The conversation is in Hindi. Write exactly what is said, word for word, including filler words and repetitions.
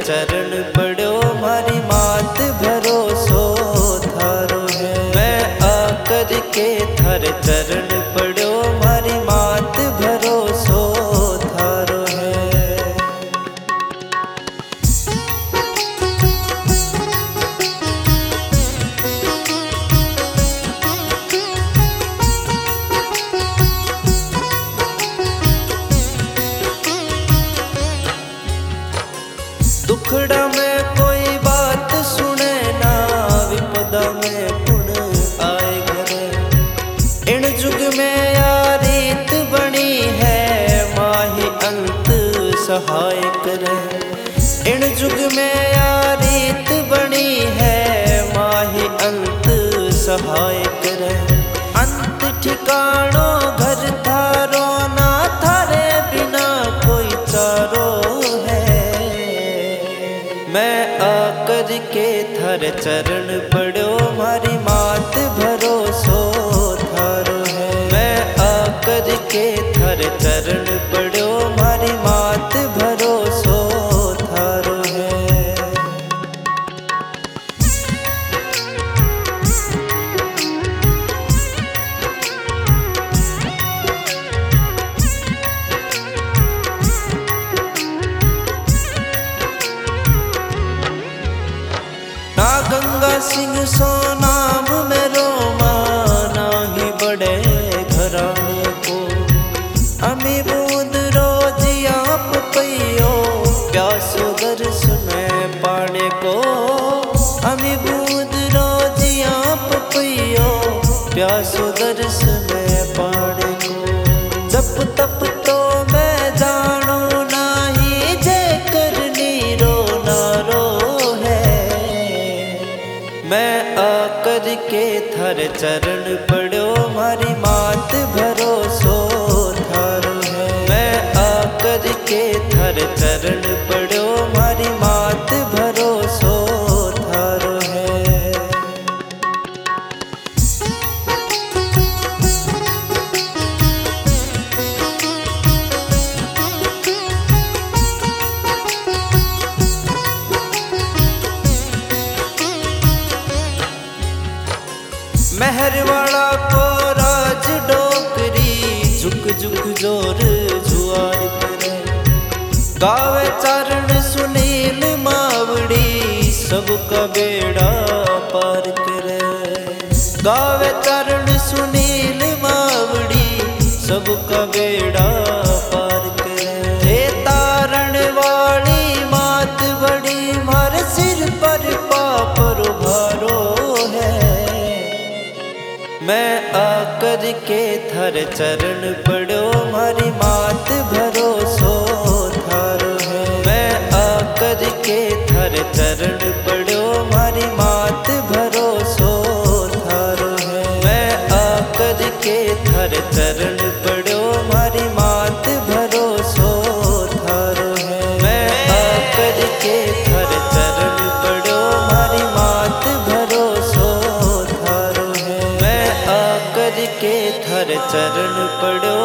चरण पड़ो मारी मात भरोसो थारो है। मैं आकर के थर चरण पड़ो मारी मात भरोसो थारो है। दुखड़ा में कोई बात सुने ना, विपदा में पुण आए घरे। इन जुग में यार रीत बनी है, माही अंत सहाय करे। इन जुग में यार रीत बनी है, माही अंत सहाय करे। अंत ठिकानो घर थारो ना, थारे बिना कोई चारो है। मैं आकर के थर चरण पड़ो मारी मात भरोसो थारो है। मैं आकर के थर चरण पड़ो मारी मात भरोसो थारो है। ना गंगा सिंह सो नाम में रोमा, ना ही बड़े घराने को। अमी बूंद रोज आप पियो, प्यासो दर्श में पाने को। अमी बूंद रोज आप पियो, प्यासो दर्श में पाने को। जप तप तो मैं जानू नाही, जे करनी रो नारो है। मैं आकर के थर चरण पड़ो मारी मात भरोसो थारो है। मैं आकर के थर चरण पड़ो मारी मात भरोसो थारो है। मेहरवाड़ा को राज डोकरी, झुक झुक जोर जुआर करे। गावे चरण सुनील मावड़ी, सबका बेड़ा पार करे। गावे चरण सुनील मावड़ी, सबका बेड़ा पार करे। हे तारण वाली मात बड़ी, मारे सिर पर पाप भारो है। मैं आकर के थर चरण पड़ो मारी मात भरोसो थारो है। मैं आकर के थर चरण पड़ो मारी मात भरोसो थारो है। मैं आकर के थर चरण पड़ो मारी मात भरोसो थारो है। मैं आकर के थर चरण पड़ो मारी मात भरोसो थारो है। मैं आकर के थर चरण पड़ो